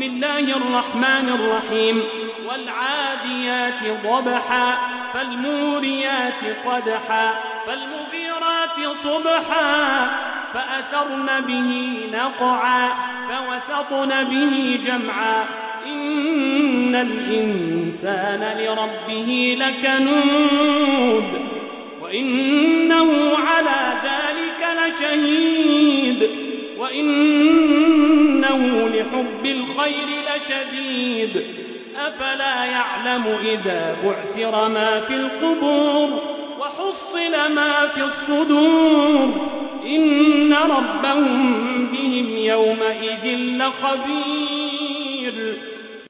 الله الرحمن الرحيم والعاديات ضبحا فالموريات قدحا فالمغيرات صبحا فأثرن به نقعا فوسطن به جمعا إن الإنسان لربه لكنود وإنه على ذلك لشهيد وإنه لحب الخير لشديد أفلا يعلم إذا بعثر ما في القبور وحصل ما في الصدور إن ربهم بهم يومئذ لخبير